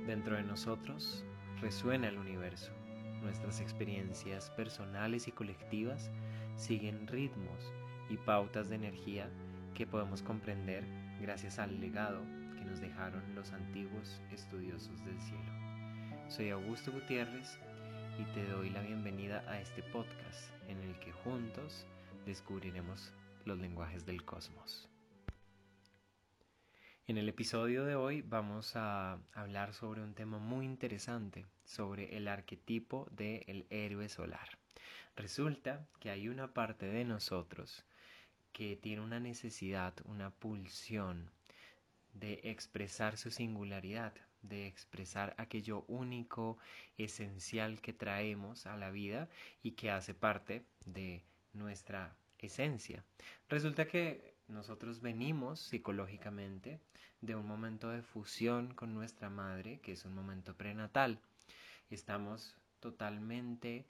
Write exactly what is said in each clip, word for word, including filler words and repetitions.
Dentro de nosotros resuena el universo. Nuestras experiencias personales y colectivas siguen ritmos y pautas de energía que podemos comprender gracias al legado que nos dejaron los antiguos estudiosos del cielo. Soy Augusto Gutiérrez y te doy la bienvenida a este podcast en el que juntos descubriremos los lenguajes del cosmos. En el episodio de hoy vamos a hablar sobre un tema muy interesante, sobre el arquetipo del héroe solar. Resulta que hay una parte de nosotros que tiene una necesidad, una pulsión de expresar su singularidad, de expresar aquello único, esencial que traemos a la vida y que hace parte de nuestra esencia. Resulta que nosotros venimos psicológicamente de un momento de fusión con nuestra madre, que es un momento prenatal. Estamos totalmente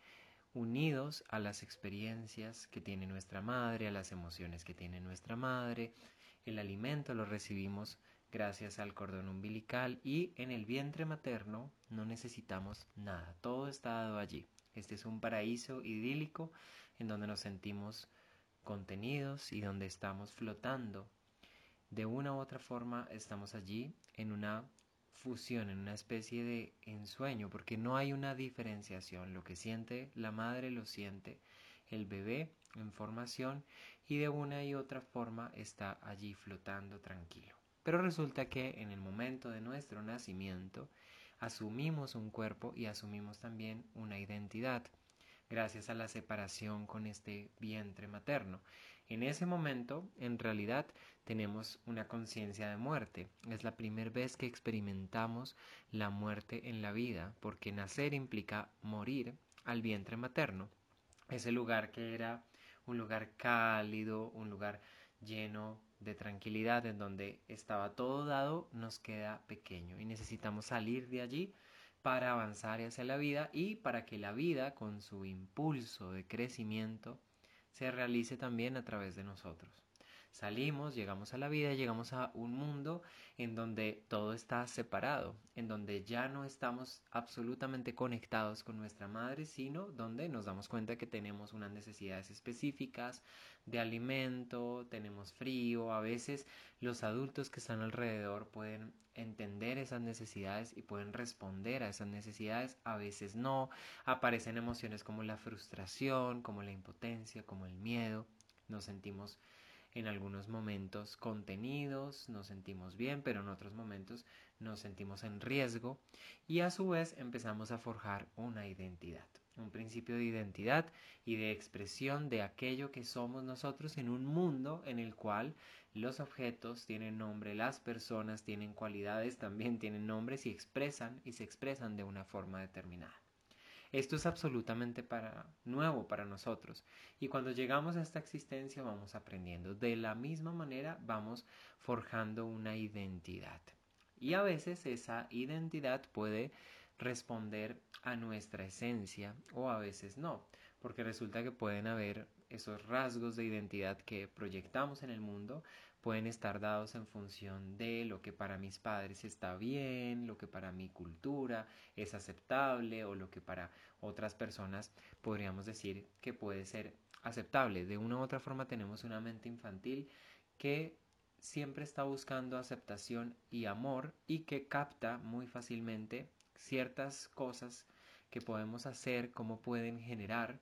unidos a las experiencias que tiene nuestra madre, a las emociones que tiene nuestra madre. El alimento lo recibimos gracias al cordón umbilical y en el vientre materno no necesitamos nada, todo está dado allí. Este es un paraíso idílico en donde nos sentimos contenidos y donde estamos flotando. De una u otra forma estamos allí en una fusión, en una especie de ensueño, porque no hay una diferenciación. Lo que siente la madre lo siente el bebé en formación y de una y otra forma está allí flotando tranquilo. Pero resulta que en el momento de nuestro nacimiento asumimos un cuerpo y asumimos también una identidad gracias a la separación con este vientre materno. En ese momento, en realidad, tenemos una conciencia de muerte. Es la primera vez que experimentamos la muerte en la vida, porque nacer implica morir al vientre materno. Ese lugar que era un lugar cálido, un lugar lleno de tranquilidad, en donde estaba todo dado, nos queda pequeño y necesitamos salir de allí para avanzar hacia la vida y para que la vida, con su impulso de crecimiento, se realice también a través de nosotros. Salimos, llegamos a la vida, llegamos a un mundo en donde todo está separado, en donde ya no estamos absolutamente conectados con nuestra madre, sino donde nos damos cuenta que tenemos unas necesidades específicas de alimento, tenemos frío, a veces los adultos que están alrededor pueden entender esas necesidades y pueden responder a esas necesidades, a veces no, aparecen emociones como la frustración, como la impotencia, como el miedo, nos sentimos en algunos momentos contenidos, nos sentimos bien, pero en otros momentos nos sentimos en riesgo y a su vez empezamos a forjar una identidad, un principio de identidad y de expresión de aquello que somos nosotros en un mundo en el cual los objetos tienen nombre, las personas tienen cualidades, también tienen nombres y expresan y se expresan de una forma determinada. Esto es absolutamente para, nuevo para nosotros y cuando llegamos a esta existencia vamos aprendiendo. De la misma manera vamos forjando una identidad y a veces esa identidad puede responder a nuestra esencia o a veces no, porque resulta que pueden haber esos rasgos de identidad que proyectamos en el mundo pueden estar dados en función de lo que para mis padres está bien, lo que para mi cultura es aceptable o lo que para otras personas podríamos decir que puede ser aceptable. De una u otra forma tenemos una mente infantil que siempre está buscando aceptación y amor y que capta muy fácilmente ciertas cosas que podemos hacer, como pueden generar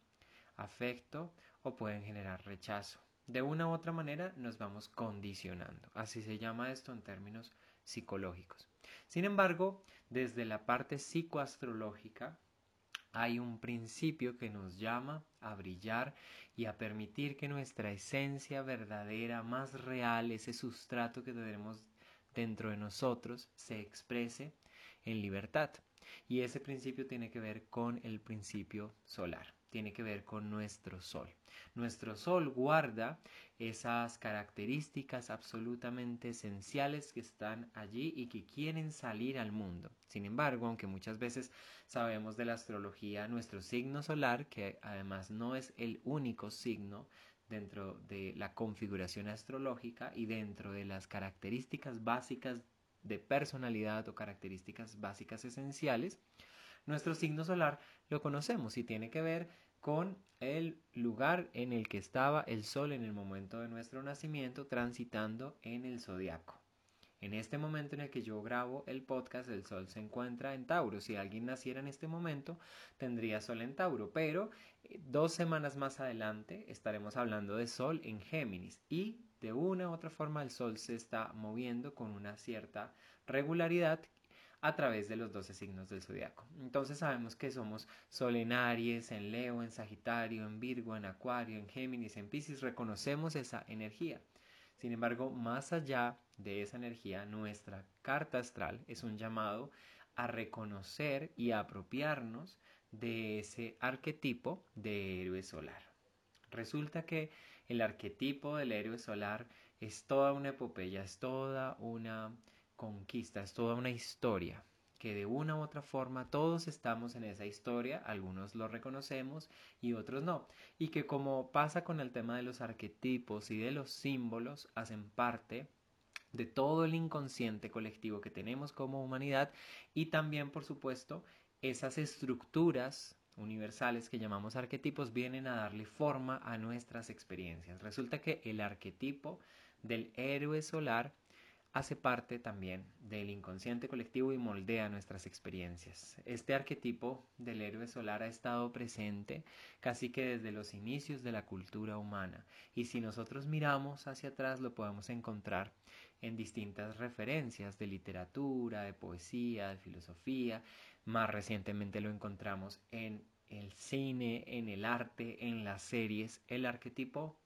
afecto o pueden generar rechazo. De una u otra manera nos vamos condicionando. Así se llama esto en términos psicológicos. Sin embargo, desde la parte psicoastrológica hay un principio que nos llama a brillar y a permitir que nuestra esencia verdadera, más real, ese sustrato que tenemos dentro de nosotros, se exprese en libertad. Y ese principio tiene que ver con el principio solar, tiene que ver con nuestro sol. Nuestro sol guarda esas características absolutamente esenciales que están allí y que quieren salir al mundo. Sin embargo, aunque muchas veces sabemos de la astrología, nuestro signo solar, que además no es el único signo dentro de la configuración astrológica y dentro de las características básicas de personalidad o características básicas esenciales, nuestro signo solar lo conocemos y tiene que ver con el lugar en el que estaba el Sol en el momento de nuestro nacimiento transitando en el zodiaco. En este momento en el que yo grabo el podcast, el Sol se encuentra en Tauro. Si alguien naciera en este momento, tendría Sol en Tauro, pero eh, dos semanas más adelante estaremos hablando de Sol en Géminis y de una u otra forma el Sol se está moviendo con una cierta regularidad a través de los doce signos del zodiaco. Entonces sabemos que somos Sol en Aries, en Leo, en Sagitario, en Virgo, en Acuario, en Géminis, en Piscis. Reconocemos esa energía. Sin embargo, más allá de esa energía, nuestra carta astral es un llamado a reconocer y a apropiarnos de ese arquetipo de héroe solar. Resulta que el arquetipo del héroe solar es toda una epopeya, es toda una conquista, es toda una historia que de una u otra forma todos estamos en esa historia, algunos lo reconocemos y otros no, y que como pasa con el tema de los arquetipos y de los símbolos, hacen parte de todo el inconsciente colectivo que tenemos como humanidad y también, por supuesto, esas estructuras universales que llamamos arquetipos vienen a darle forma a nuestras experiencias. Resulta que el arquetipo del héroe solar hace parte también del inconsciente colectivo y moldea nuestras experiencias. Este arquetipo del héroe solar ha estado presente casi que desde los inicios de la cultura humana y si nosotros miramos hacia atrás lo podemos encontrar en distintas referencias de literatura, de poesía, de filosofía. Más recientemente lo encontramos en el cine, en el arte, en las series. El arquetipo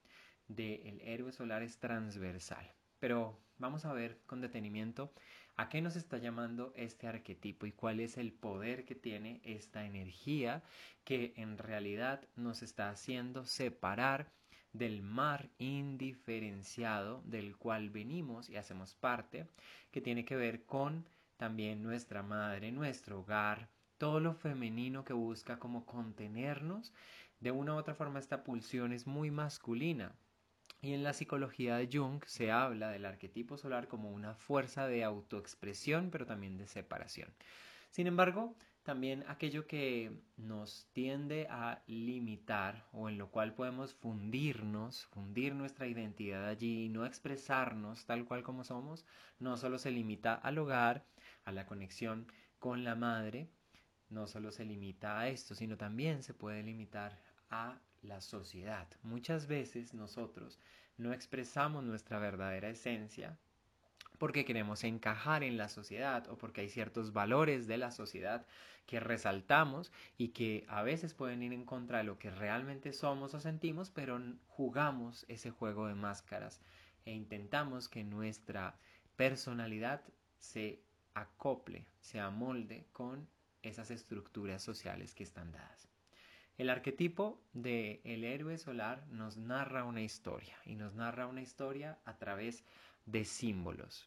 del héroe solar es transversal. Pero vamos a ver con detenimiento a qué nos está llamando este arquetipo y cuál es el poder que tiene esta energía que en realidad nos está haciendo separar del mar indiferenciado del cual venimos y hacemos parte, que tiene que ver con también nuestra madre, nuestro hogar, todo lo femenino que busca como contenernos. De una u otra forma esta pulsión es muy masculina. Y en la psicología de Jung se habla del arquetipo solar como una fuerza de autoexpresión, pero también de separación. Sin embargo, también aquello que nos tiende a limitar o en lo cual podemos fundirnos, fundir nuestra identidad allí y no expresarnos tal cual como somos, no solo se limita al hogar, a la conexión con la madre, no solo se limita a esto, sino también se puede limitar a la sociedad. Muchas veces nosotros no expresamos nuestra verdadera esencia porque queremos encajar en la sociedad o porque hay ciertos valores de la sociedad que resaltamos y que a veces pueden ir en contra de lo que realmente somos o sentimos, pero jugamos ese juego de máscaras e intentamos que nuestra personalidad se acople, se amolde con esas estructuras sociales que están dadas. El arquetipo del héroe solar nos narra una historia y nos narra una historia a través de símbolos.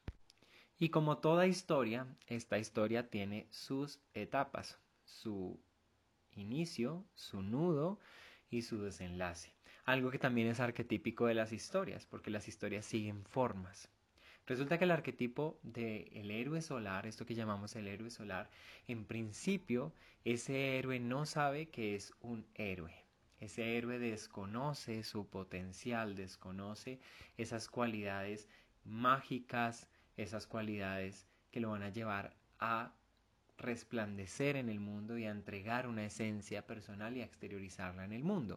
Y como toda historia, esta historia tiene sus etapas, su inicio, su nudo y su desenlace. Algo que también es arquetípico de las historias, porque las historias siguen formas. Resulta que el arquetipo del héroe solar, esto que llamamos el héroe solar, en principio ese héroe no sabe que es un héroe. Ese héroe desconoce su potencial, desconoce esas cualidades mágicas, esas cualidades que lo van a llevar a resplandecer en el mundo y a entregar una esencia personal y a exteriorizarla en el mundo.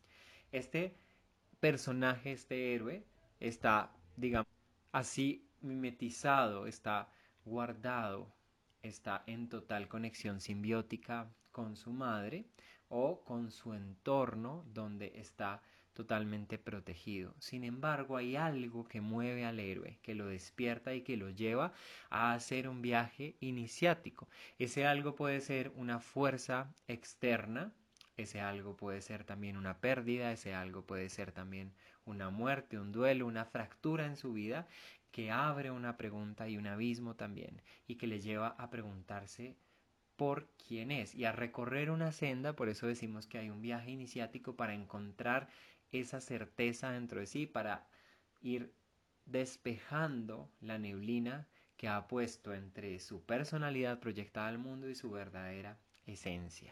Este personaje, este héroe, está, digamos, así mimetizado, está guardado, está en total conexión simbiótica con su madre o con su entorno donde está totalmente protegido. Sin embargo, hay algo que mueve al héroe, que lo despierta y que lo lleva a hacer un viaje iniciático. Ese algo puede ser una fuerza externa, ese algo puede ser también una pérdida, ese algo puede ser también una muerte, un duelo, una fractura en su vida que abre una pregunta y un abismo también y que le lleva a preguntarse por quién es y a recorrer una senda. Por eso decimos que hay un viaje iniciático para encontrar esa certeza dentro de sí, para ir despejando la neblina que ha puesto entre su personalidad proyectada al mundo y su verdadera esencia.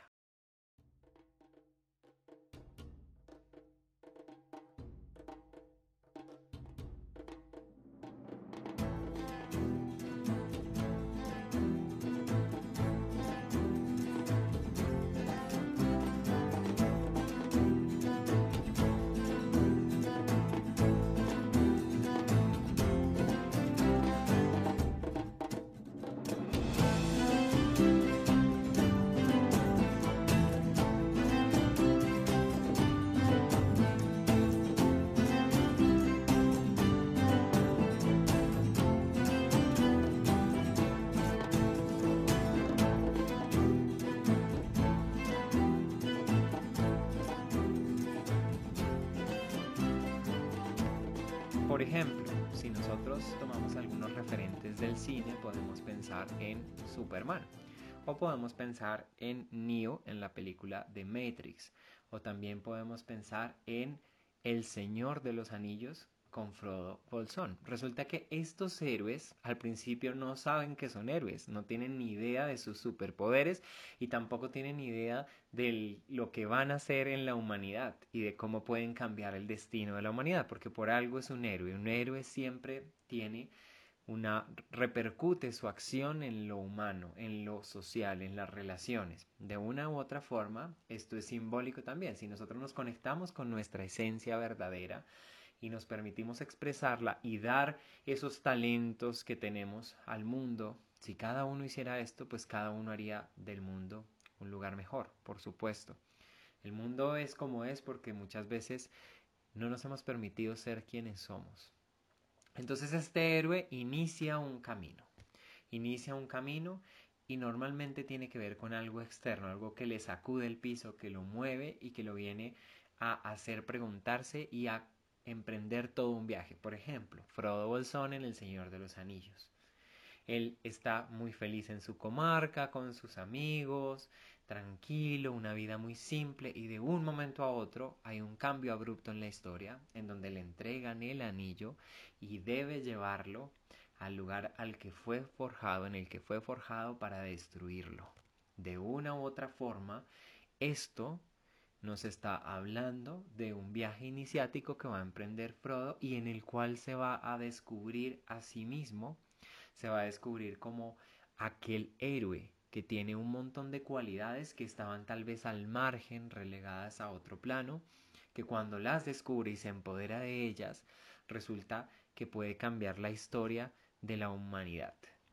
Por ejemplo, si nosotros tomamos algunos referentes del cine, podemos pensar en Superman, o podemos pensar en Neo en la película de Matrix, o también podemos pensar en El Señor de los Anillos con Frodo Bolsón. Resulta que estos héroes al principio no saben que son héroes, no tienen ni idea de sus superpoderes y tampoco tienen ni idea de lo que van a hacer en la humanidad y de cómo pueden cambiar el destino de la humanidad, porque por algo es un héroe. Un héroe siempre tiene una repercute su acción en lo humano, en lo social, en las relaciones. De una u otra forma, esto es simbólico también. Si nosotros nos conectamos con nuestra esencia verdadera y nos permitimos expresarla y dar esos talentos que tenemos al mundo, si cada uno hiciera esto, pues cada uno haría del mundo un lugar mejor, por supuesto. El mundo es como es porque muchas veces no nos hemos permitido ser quienes somos. Entonces este héroe inicia un camino, inicia un camino y normalmente tiene que ver con algo externo, algo que le sacude el piso, que lo mueve y que lo viene a hacer preguntarse y a emprender todo un viaje. Por ejemplo, Frodo Bolsón en El Señor de los Anillos. Él está muy feliz en su comarca, con sus amigos, tranquilo, una vida muy simple y de un momento a otro hay un cambio abrupto en la historia en donde le entregan el anillo y debe llevarlo al lugar al que fue forjado, en el que fue forjado para destruirlo. De una u otra forma, esto nos está hablando de un viaje iniciático que va a emprender Frodo y en el cual se va a descubrir a sí mismo, se va a descubrir como aquel héroe que tiene un montón de cualidades que estaban tal vez al margen, relegadas a otro plano, que cuando las descubre y se empodera de ellas, resulta que puede cambiar la historia de la humanidad.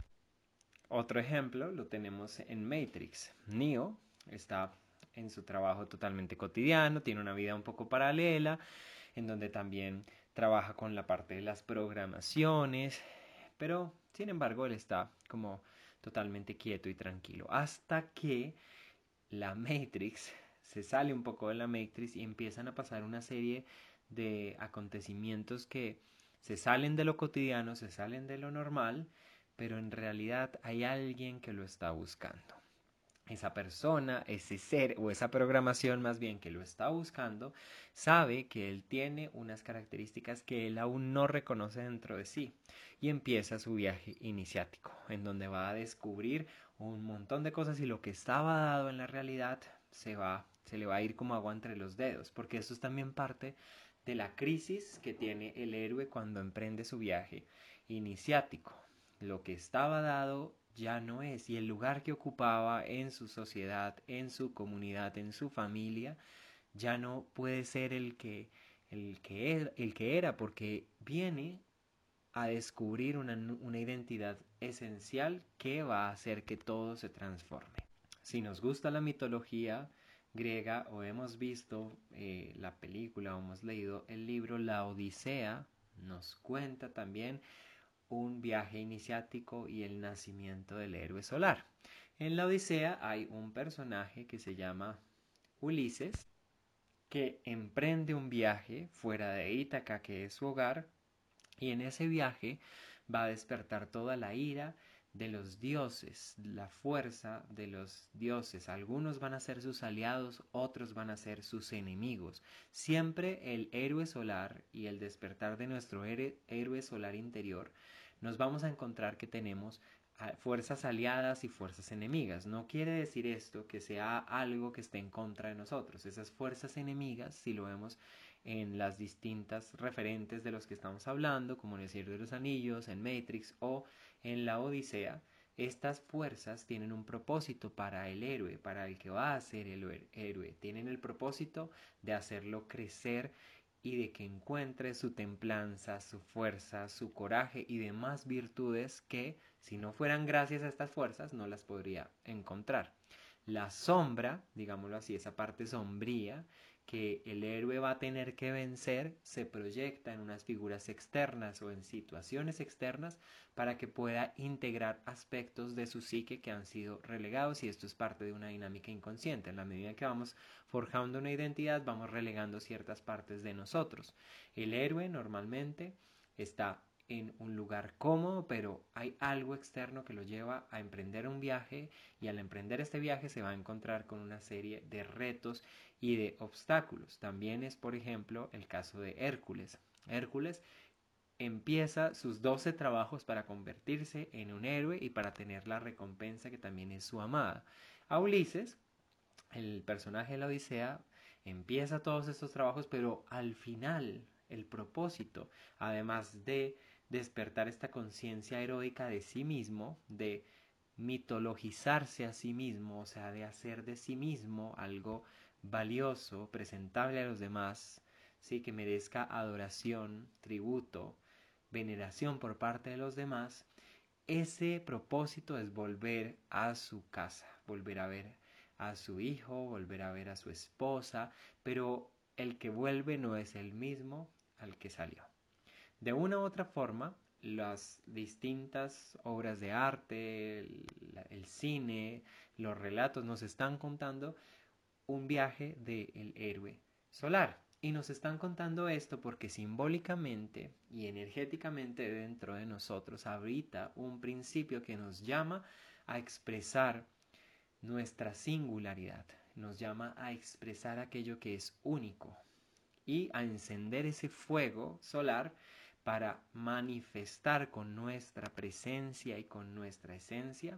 Otro ejemplo lo tenemos en Matrix. Neo está en su trabajo totalmente cotidiano, tiene una vida un poco paralela, en donde también trabaja con la parte de las programaciones, pero sin embargo él está como totalmente quieto y tranquilo, hasta que la Matrix se sale un poco de la Matrix y empiezan a pasar una serie de acontecimientos que se salen de lo cotidiano, se salen de lo normal, pero en realidad hay alguien que lo está buscando. Esa persona, ese ser o esa programación más bien que lo está buscando, sabe que él tiene unas características que él aún no reconoce dentro de sí y empieza su viaje iniciático, en donde va a descubrir un montón de cosas y lo que estaba dado en la realidad se va, se le va a ir como agua entre los dedos, porque eso es también parte de la crisis que tiene el héroe cuando emprende su viaje iniciático. Lo que estaba dado ya no es, y el lugar que ocupaba en su sociedad, en su comunidad, en su familia, ya no puede ser el que, el que, era, el que era, porque viene a descubrir una, una identidad esencial que va a hacer que todo se transforme. Si nos gusta la mitología griega o hemos visto eh, la película o hemos leído el libro La Odisea, nos cuenta también un viaje iniciático y el nacimiento del héroe solar. En la Odisea hay un personaje que se llama Ulises, que emprende un viaje fuera de Ítaca, que es su hogar, y en ese viaje va a despertar toda la ira de los dioses, la fuerza de los dioses. Algunos van a ser sus aliados, otros van a ser sus enemigos. Siempre el héroe solar y el despertar de nuestro héroe solar interior, nos vamos a encontrar que tenemos fuerzas aliadas y fuerzas enemigas. No quiere decir esto que sea algo que esté en contra de nosotros. Esas fuerzas enemigas, si lo vemos en las distintas referentes de los que estamos hablando, como en el Señor de los Anillos, en Matrix o en la Odisea, estas fuerzas tienen un propósito para el héroe, para el que va a ser el héroe. Tienen el propósito de hacerlo crecer y de que encuentre su templanza, su fuerza, su coraje y demás virtudes que, si no fueran gracias a estas fuerzas, no las podría encontrar. La sombra, digámoslo así, esa parte sombría que el héroe va a tener que vencer, se proyecta en unas figuras externas o en situaciones externas para que pueda integrar aspectos de su psique que han sido relegados, y esto es parte de una dinámica inconsciente. En la medida en que vamos forjando una identidad, vamos relegando ciertas partes de nosotros. El héroe normalmente está en un lugar cómodo, pero hay algo externo que lo lleva a emprender un viaje, y al emprender este viaje se va a encontrar con una serie de retos y de obstáculos. También es, por ejemplo, el caso de Hércules. Hércules empieza sus doce trabajos para convertirse en un héroe y para tener la recompensa que también es su amada. A Ulises, el personaje de la Odisea, empieza todos estos trabajos, pero al final el propósito, además de despertar esta conciencia heroica de sí mismo, de mitologizarse a sí mismo, o sea, de hacer de sí mismo algo valioso, presentable a los demás, sí, que merezca adoración, tributo, veneración por parte de los demás. Ese propósito es volver a su casa, volver a ver a su hijo, volver a ver a su esposa, pero el que vuelve no es el mismo al que salió. De una u otra forma, las distintas obras de arte, el, el cine, los relatos nos están contando un viaje del héroe solar. Y nos están contando esto porque simbólicamente y energéticamente dentro de nosotros habita un principio que nos llama a expresar nuestra singularidad, nos llama a expresar aquello que es único y a encender ese fuego solar para manifestar con nuestra presencia y con nuestra esencia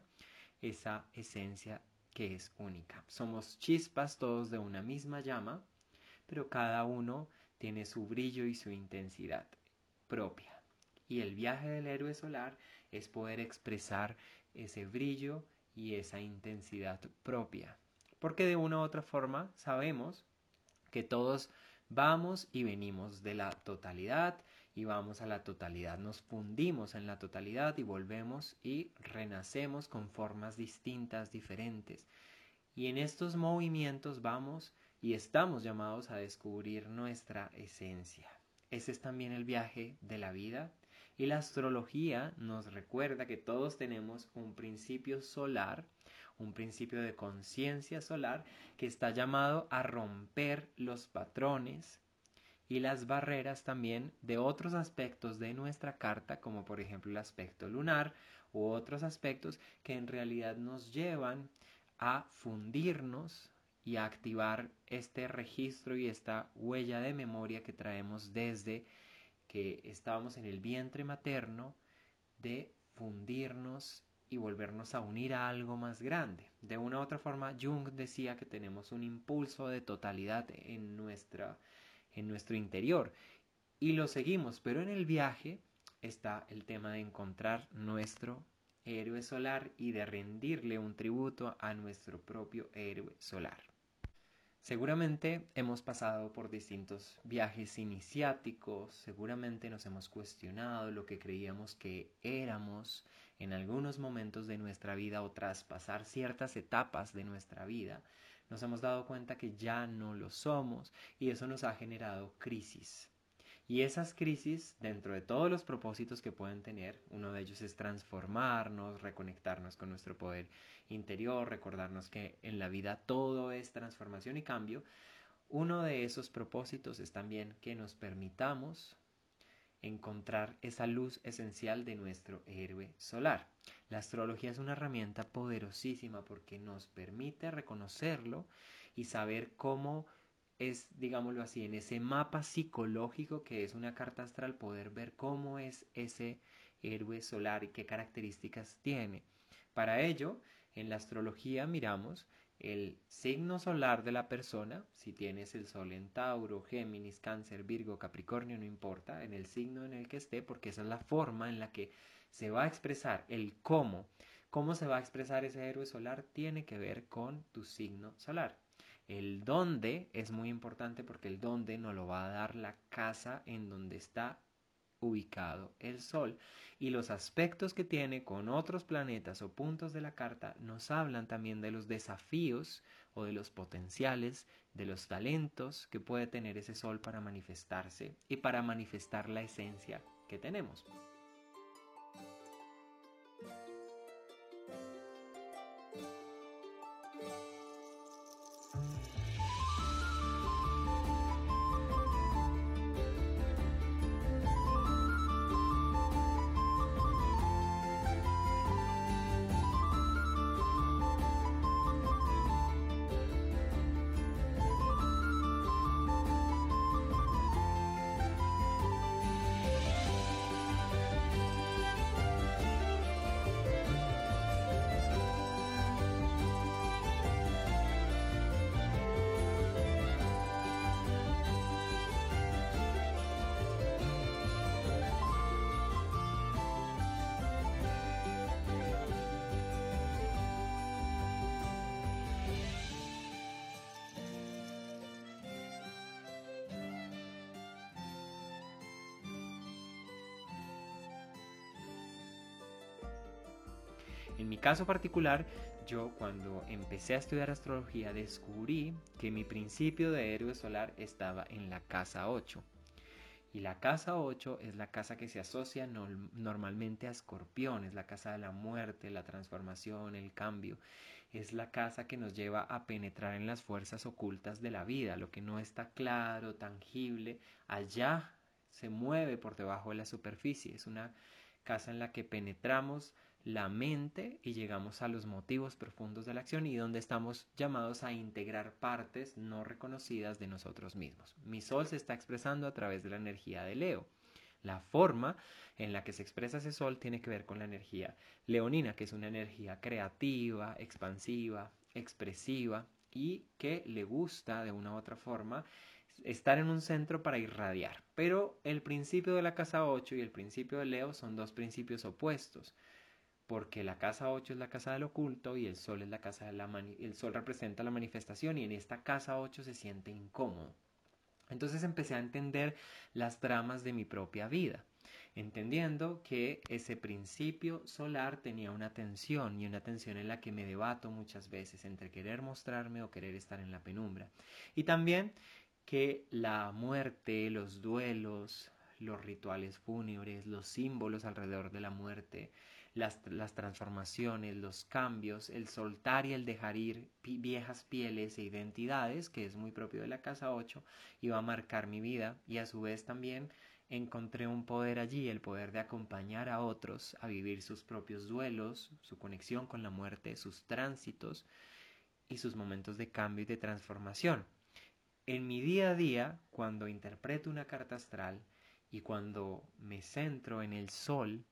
esa esencia que es única. Somos chispas todos de una misma llama, pero cada uno tiene su brillo y su intensidad propia. Y el viaje del héroe solar es poder expresar ese brillo y esa intensidad propia. Porque de una u otra forma sabemos que todos vamos y venimos de la totalidad y vamos a la totalidad. Nos fundimos en la totalidad y volvemos y renacemos con formas distintas, diferentes. Y en estos movimientos vamos y estamos llamados a descubrir nuestra esencia. Ese es también el viaje de la vida. Y la astrología nos recuerda que todos tenemos un principio solar, un principio de conciencia solar que está llamado a romper los patrones y las barreras también de otros aspectos de nuestra carta, como por ejemplo el aspecto lunar u otros aspectos que en realidad nos llevan a fundirnos y a activar este registro y esta huella de memoria que traemos desde que estábamos en el vientre materno, de fundirnos y volvernos a unir a algo más grande. De una u otra forma, Jung decía que tenemos un impulso de totalidad en, nuestra, en nuestro interior y lo seguimos, pero en el viaje está el tema de encontrar nuestro héroe solar y de rendirle un tributo a nuestro propio héroe solar. Seguramente hemos pasado por distintos viajes iniciáticos, seguramente nos hemos cuestionado lo que creíamos que éramos en algunos momentos de nuestra vida o tras pasar ciertas etapas de nuestra vida. Nos hemos dado cuenta que ya no lo somos y eso nos ha generado crisis. Y esas crisis, dentro de todos los propósitos que pueden tener, uno de ellos es transformarnos, reconectarnos con nuestro poder interior, recordarnos que en la vida todo es transformación y cambio. Uno de esos propósitos es también que nos permitamos encontrar esa luz esencial de nuestro héroe solar. La astrología es una herramienta poderosísima porque nos permite reconocerlo y saber cómo es, digámoslo así, en ese mapa psicológico que es una carta astral, poder ver cómo es ese héroe solar y qué características tiene. Para ello, en la astrología miramos el signo solar de la persona, si tienes el sol en Tauro, Géminis, Cáncer, Virgo, Capricornio, no importa, en el signo en el que esté, porque esa es la forma en la que se va a expresar el cómo. Cómo se va a expresar ese héroe solar tiene que ver con tu signo solar. El dónde es muy importante porque el dónde nos lo va a dar la casa en donde está ubicado el Sol, y los aspectos que tiene con otros planetas o puntos de la carta nos hablan también de los desafíos o de los potenciales, de los talentos que puede tener ese Sol para manifestarse y para manifestar la esencia que tenemos. En mi caso particular, yo cuando empecé a estudiar astrología descubrí que mi principio de héroe solar estaba en la casa ocho. Y la casa ocho es la casa que se asocia no, normalmente a Escorpión, es la casa de la muerte, la transformación, el cambio. Es la casa que nos lleva a penetrar en las fuerzas ocultas de la vida, lo que no está claro, tangible, allá se mueve por debajo de la superficie. Es una casa en la que penetramos la mente y llegamos a los motivos profundos de la acción y donde estamos llamados a integrar partes no reconocidas de nosotros mismos. Mi sol se está expresando a través de la energía de Leo. La forma en la que se expresa ese sol tiene que ver con la energía leonina, que es una energía creativa, expansiva, expresiva y que le gusta de una u otra forma estar en un centro para irradiar. Pero el principio de la casa ocho y el principio de Leo son dos principios opuestos, porque la casa ocho es la casa del oculto y el sol es la casa de la mani el sol representa la manifestación y en esta casa ocho se siente incómodo. Entonces empecé a entender las tramas de mi propia vida, entendiendo que ese principio solar tenía una tensión y una tensión en la que me debato muchas veces entre querer mostrarme o querer estar en la penumbra. Y también que la muerte, los duelos, los rituales fúnebres, los símbolos alrededor de la muerte, las, las transformaciones, los cambios, el soltar y el dejar ir pi viejas pieles e identidades, que es muy propio de la casa ocho, iba a marcar mi vida y a su vez también encontré un poder allí, el poder de acompañar a otros a vivir sus propios duelos, su conexión con la muerte, sus tránsitos y sus momentos de cambio y de transformación. En mi día a día, cuando interpreto una carta astral y cuando me centro en el sol,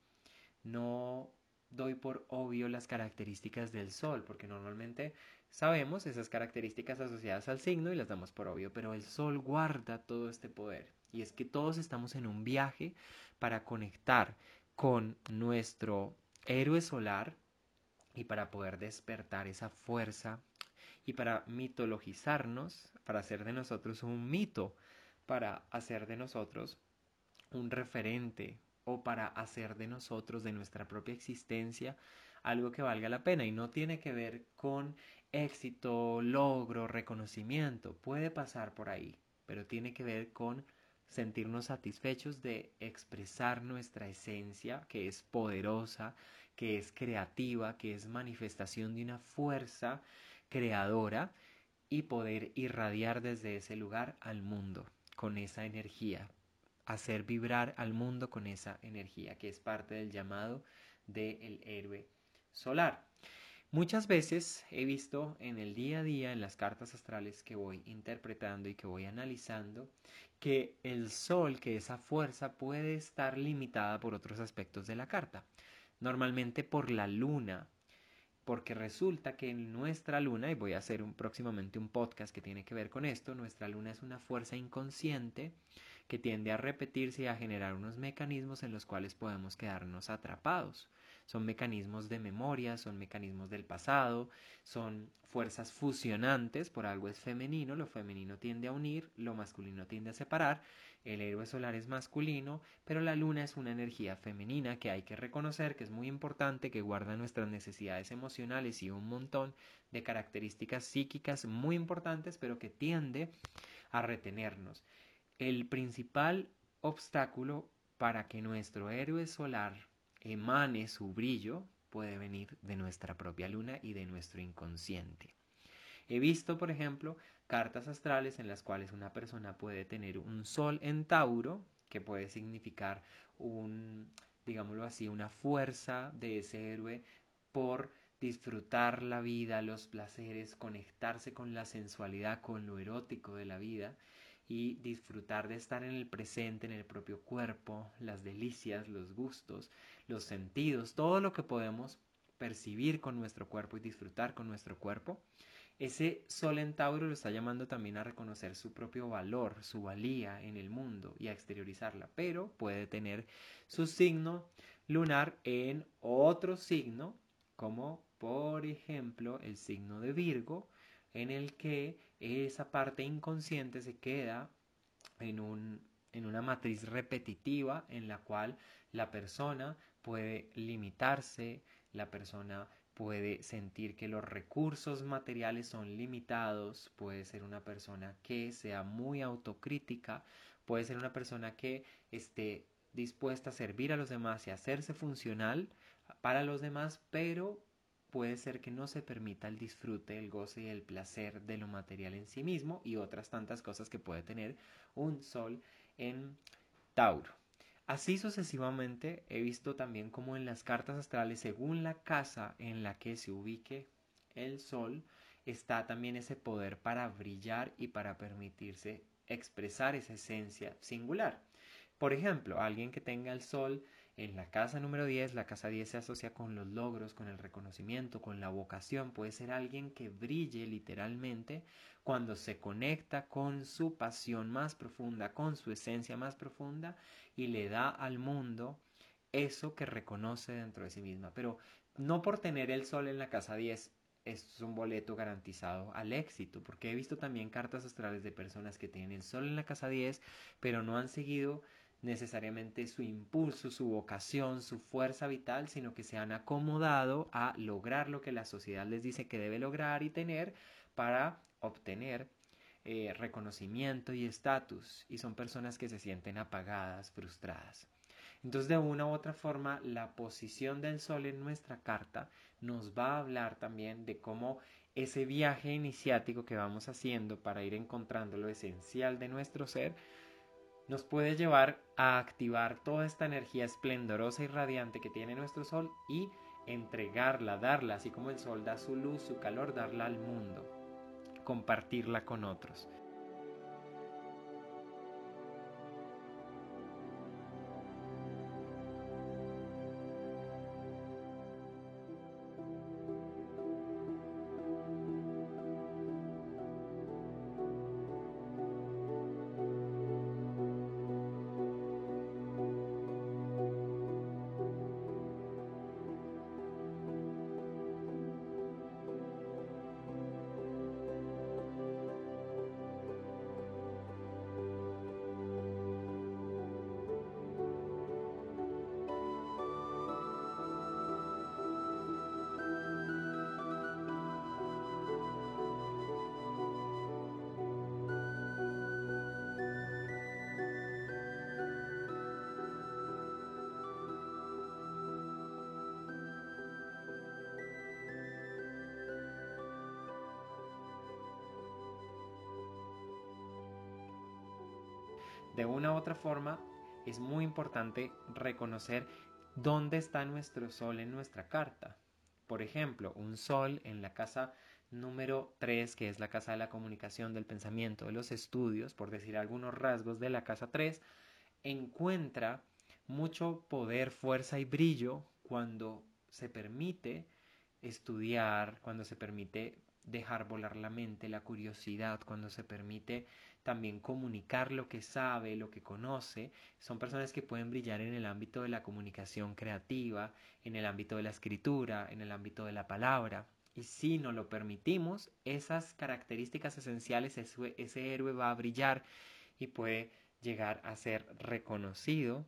no doy por obvio las características del sol, porque normalmente sabemos esas características asociadas al signo y las damos por obvio, pero el sol guarda todo este poder. Y es que todos estamos en un viaje para conectar con nuestro héroe solar y para poder despertar esa fuerza y para mitologizarnos, para hacer de nosotros un mito, para hacer de nosotros un referente o para hacer de nosotros, de nuestra propia existencia, algo que valga la pena y no tiene que ver con éxito, logro, reconocimiento. Puede pasar por ahí, pero tiene que ver con sentirnos satisfechos de expresar nuestra esencia, que es poderosa, que es creativa, que es manifestación de una fuerza creadora y poder irradiar desde ese lugar al mundo con esa energía. hacer vibrar al mundo con esa energía, que es parte del llamado del héroe solar. Muchas veces he visto en el día a día, en las cartas astrales que voy interpretando y que voy analizando, que el sol, que esa fuerza puede estar limitada por otros aspectos de la carta. Normalmente por la luna, porque resulta que en nuestra luna, y voy a hacer un, próximamente un podcast que tiene que ver con esto, nuestra luna es una fuerza inconsciente que tiende a repetirse y a generar unos mecanismos en los cuales podemos quedarnos atrapados. Son mecanismos de memoria, son mecanismos del pasado, son fuerzas fusionantes, por algo es femenino, lo femenino tiende a unir, lo masculino tiende a separar, el héroe solar es masculino, pero la luna es una energía femenina que hay que reconocer, que es muy importante, que guarda nuestras necesidades emocionales y un montón de características psíquicas muy importantes, pero que tiende a retenernos. El principal obstáculo para que nuestro héroe solar emane su brillo puede venir de nuestra propia luna y de nuestro inconsciente. He visto, por ejemplo, cartas astrales en las cuales una persona puede tener un sol en Tauro, que puede significar un, digámoslo así, una fuerza de ese héroe por disfrutar la vida, los placeres, conectarse con la sensualidad, con lo erótico de la vida y disfrutar de estar en el presente, en el propio cuerpo, las delicias, los gustos, los sentidos, todo lo que podemos percibir con nuestro cuerpo y disfrutar con nuestro cuerpo. Ese sol en Tauro lo está llamando también a reconocer su propio valor, su valía en el mundo y a exteriorizarla, pero puede tener su signo lunar en otro signo, como por ejemplo el signo de Virgo, en el que esa parte inconsciente se queda en, un, en una matriz repetitiva en la cual la persona puede limitarse, la persona puede sentir que los recursos materiales son limitados, puede ser una persona que sea muy autocrítica, puede ser una persona que esté dispuesta a servir a los demás y a hacerse funcional para los demás, pero puede ser que no se permita el disfrute, el goce y el placer de lo material en sí mismo y otras tantas cosas que puede tener un sol en Tauro. Así sucesivamente he visto también como en las cartas astrales, según la casa en la que se ubique el sol, está también ese poder para brillar y para permitirse expresar esa esencia singular. Por ejemplo, alguien que tenga el sol en la casa número diez, la casa diez se asocia con los logros, con el reconocimiento, con la vocación. Puede ser alguien que brille literalmente cuando se conecta con su pasión más profunda, con su esencia más profunda y le da al mundo eso que reconoce dentro de sí misma. Pero no por tener el sol en la casa diez es un boleto garantizado al éxito, porque he visto también cartas astrales de personas que tienen el sol en la casa diez, pero no han seguido necesariamente su impulso, su vocación, su fuerza vital, sino que se han acomodado a lograr lo que la sociedad les dice que debe lograr y tener para obtener eh, reconocimiento y estatus, y son personas que se sienten apagadas, frustradas. Entonces, de una u otra forma, la posición del sol en nuestra carta nos va a hablar también de cómo ese viaje iniciático que vamos haciendo para ir encontrando lo esencial de nuestro ser nos puede llevar a activar toda esta energía esplendorosa y radiante que tiene nuestro sol y entregarla, darla, así como el sol da su luz, su calor, darla al mundo, compartirla con otros. De una u otra forma, es muy importante reconocer dónde está nuestro sol en nuestra carta. Por ejemplo, un sol en la casa número tres, que es la casa de la comunicación, del pensamiento, de los estudios, por decir algunos rasgos de la casa tres, encuentra mucho poder, fuerza y brillo cuando se permite estudiar, cuando se permite dejar volar la mente, la curiosidad, cuando se permite también comunicar lo que sabe, lo que conoce. Son personas que pueden brillar en el ámbito de la comunicación creativa, en el ámbito de la escritura, en el ámbito de la palabra. Y si no lo permitimos, esas características esenciales, ese, ese héroe va a brillar y puede llegar a ser reconocido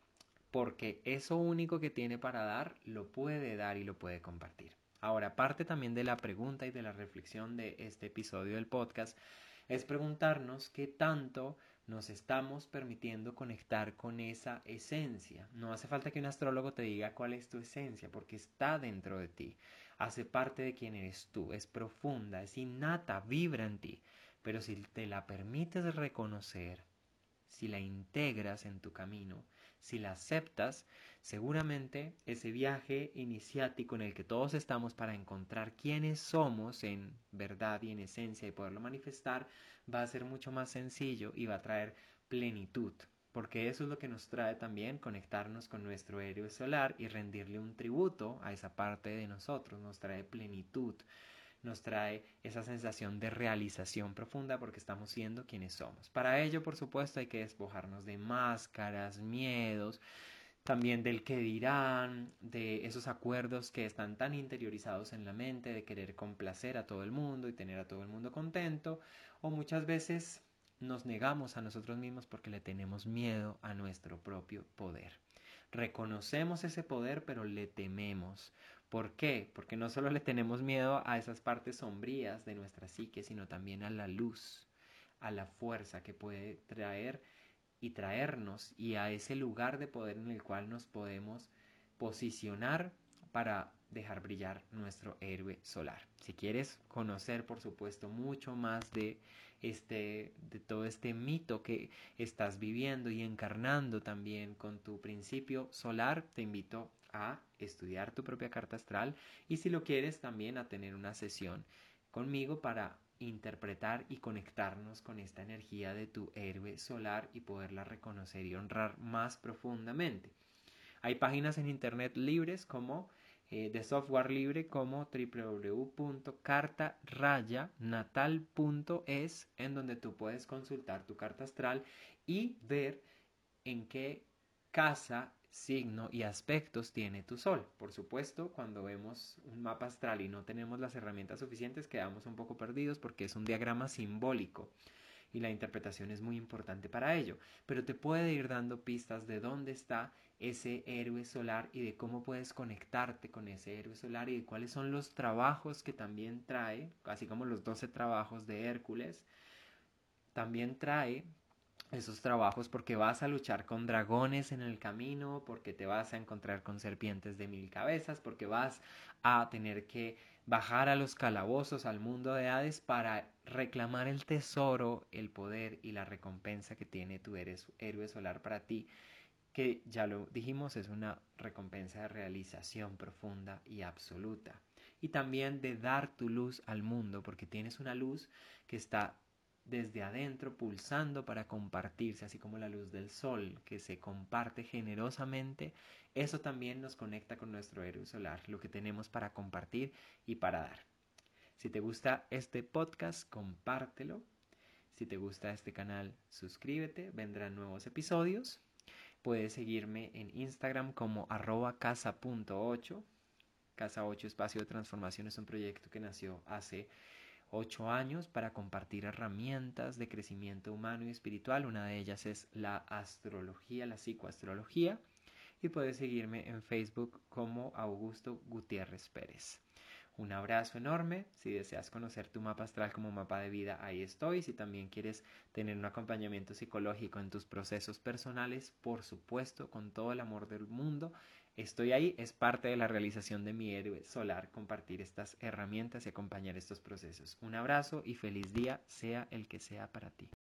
porque eso único que tiene para dar lo puede dar y lo puede compartir. Ahora, parte también de la pregunta y de la reflexión de este episodio del podcast es preguntarnos qué tanto nos estamos permitiendo conectar con esa esencia. No hace falta que un astrólogo te diga cuál es tu esencia, porque está dentro de ti, hace parte de quién eres tú, es profunda, es innata, vibra en ti. Pero si te la permites reconocer, si la integras en tu camino, si la aceptas, seguramente ese viaje iniciático en el que todos estamos para encontrar quiénes somos en verdad y en esencia y poderlo manifestar, va a ser mucho más sencillo y va a traer plenitud. Porque eso es lo que nos trae también conectarnos con nuestro héroe solar y rendirle un tributo a esa parte de nosotros. Nos trae plenitud, nos trae esa sensación de realización profunda porque estamos siendo quienes somos. Para ello, por supuesto, hay que despojarnos de máscaras, miedos, también del qué dirán, de esos acuerdos que están tan interiorizados en la mente, de querer complacer a todo el mundo y tener a todo el mundo contento, o muchas veces nos negamos a nosotros mismos porque le tenemos miedo a nuestro propio poder. Reconocemos ese poder, pero le tememos. ¿Por qué? Porque no solo le tenemos miedo a esas partes sombrías de nuestra psique, sino también a la luz, a la fuerza que puede traer y traernos y a ese lugar de poder en el cual nos podemos posicionar para dejar brillar nuestro héroe solar. Si quieres conocer, por supuesto, mucho más de este de todo este mito que estás viviendo y encarnando también con tu principio solar, te invito a estudiar tu propia carta astral y si lo quieres también a tener una sesión conmigo para interpretar y conectarnos con esta energía de tu héroe solar y poderla reconocer y honrar más profundamente. Hay páginas en internet libres como eh, de software libre como w w w punto carta raya natal punto es en donde tú puedes consultar tu carta astral y ver en qué casa, signo y aspectos tiene tu sol. Por supuesto, cuando vemos un mapa astral y no tenemos las herramientas suficientes, quedamos un poco perdidos porque es un diagrama simbólico y la interpretación es muy importante para ello, pero te puede ir dando pistas de dónde está ese héroe solar y de cómo puedes conectarte con ese héroe solar y de cuáles son los trabajos que también trae, así como los doce trabajos de Hércules, también trae esos trabajos porque vas a luchar con dragones en el camino, porque te vas a encontrar con serpientes de mil cabezas, porque vas a tener que bajar a los calabozos, al mundo de Hades para reclamar el tesoro, el poder y la recompensa que tiene tu héroe solar para ti, que ya lo dijimos es una recompensa de realización profunda y absoluta. Y también de dar tu luz al mundo, porque tienes una luz que está desde adentro pulsando para compartirse, así como la luz del sol que se comparte generosamente. Eso también nos conecta con nuestro héroe solar, lo que tenemos para compartir y para dar. Si te gusta este podcast, compártelo. Si te gusta este canal, suscríbete, vendrán nuevos episodios. Puedes seguirme en Instagram como arroba casa punto ocho. Casa ocho Espacio de Transformación es un proyecto que nació hace ocho años para compartir herramientas de crecimiento humano y espiritual. Una de ellas es la astrología, la psicoastrología. Y puedes seguirme en Facebook como Augusto Gutiérrez Pérez. Un abrazo enorme. Si deseas conocer tu mapa astral como mapa de vida, ahí estoy. Si también quieres tener un acompañamiento psicológico en tus procesos personales, por supuesto, con todo el amor del mundo, estoy ahí. Es parte de la realización de mi héroe solar compartir estas herramientas y acompañar estos procesos. Un abrazo y feliz día, sea el que sea para ti.